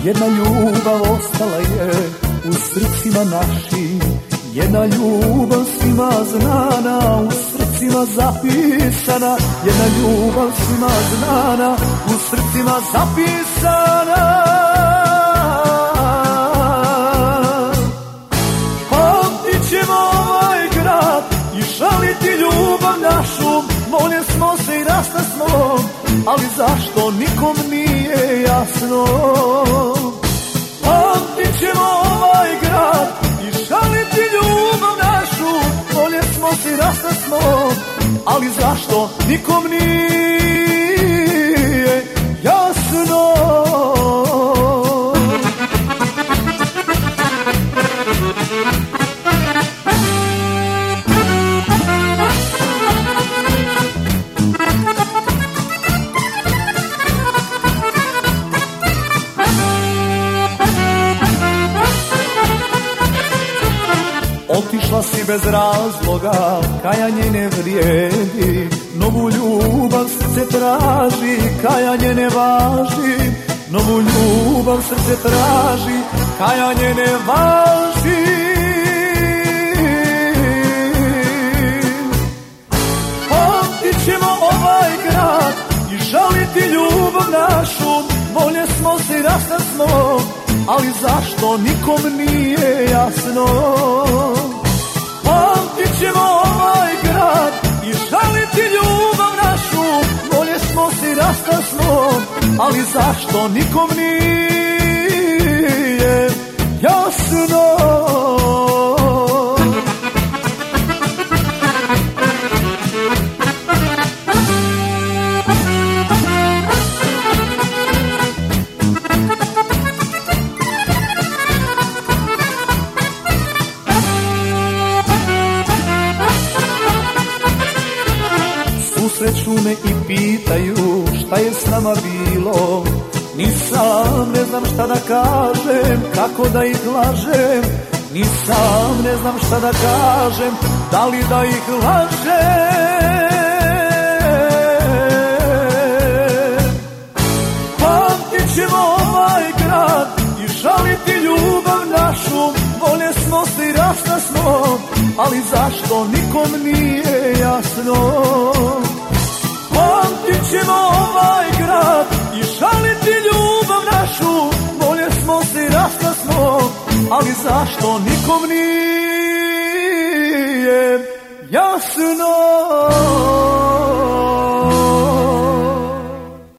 Jedna ljubav ostala je u srcima našim, jedna ljubav svima znana, u srcima zapisana. Jedna ljubav svima znana, u srcima zapisana. Pamtit ćemo ovaj grad i šaliti ljubav našu, molje smo se i rastasmo, ali zašto nikom nije jasno. Pamtit ćemo ovaj grad i šaliti ljubav našu, molje smo se i rastasmo, ali zašto nikom nije jasno. Otišla si bez razloga, kajanje ne vrijedi, novu ljubav srce traži, kajanje ne važi. Novu ljubav srce traži, kajanje ne važi. Pamtit ćemo ovaj grad i žaliti ljubav našu, volje smo se i rastasmo, ali zašto nikom nije jasno. Pamtit ćemo ovaj grad i žaliti ljubav našu, volje smo se i rastasmo, ali zašto nikom nije jasno. Susreću me i pitaju šta je s nama bilo, ni sam ne znam šta da kažem, kako da ih lažem. Ni sam ne znam šta da kažem, da li da ih lažem. Pamtit ćemo ovaj grad i žaliti ljubav našu, volje smo se i rastasmo, ali zašto nikom nije jasno. Pamtit ćemo ovaj grad i žaliti ljubav našu, volje smo se i rastasmo, ali zašto nikom nije jasno.